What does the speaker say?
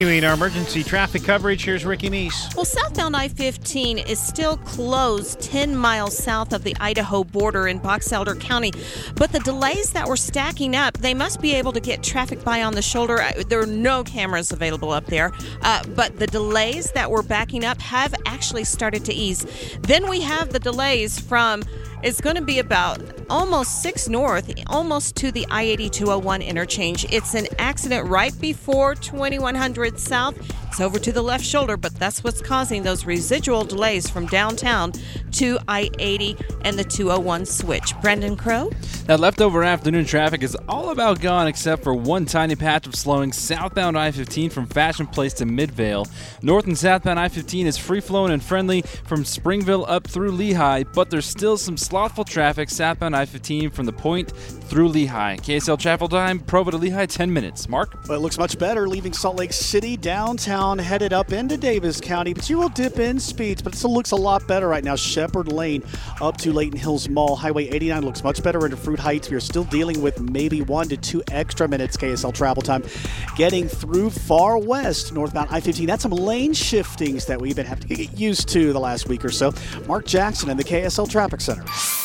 Continuing our emergency traffic coverage, here's Ricky Meese. Well, southbound I-15 is still closed 10 miles south of the Idaho border in Box Elder County. But the delays that were stacking up, they must be able to get traffic by on the shoulder. There are no cameras available up there. But the delays that were backing up have actually started to ease. Then we have the delays from... It's going to be about almost 6 north, almost to the I-80-201 interchange. It's an accident right before 2100 south. It's over to the left shoulder, but that's what's causing those residual delays from downtown to I-80 and the 201 switch. Brendan Crow? That leftover afternoon traffic is all about gone except for one tiny patch of slowing southbound I-15 from Fashion Place to Midvale. North and southbound I-15 is free-flowing and friendly from Springville up through Lehigh, but there's still some slothful traffic southbound I-15 from the Point through Lehigh. KSL travel time, Provo to Lehigh, 10 minutes. Mark? Well, it looks much better leaving Salt Lake City downtown, headed up into Davis County, but you will dip in speeds, but it still looks a lot better right now. Shepherd Lane up to Layton Hills Mall. Highway 89 looks much better into Fruit Heights. We are still dealing with maybe 1 to 2 extra minutes KSL travel time. Getting through far west, northbound I-15. That's some lane shiftings that we've been having to get used to the last week or so. Mark Jackson in the KSL Traffic Center.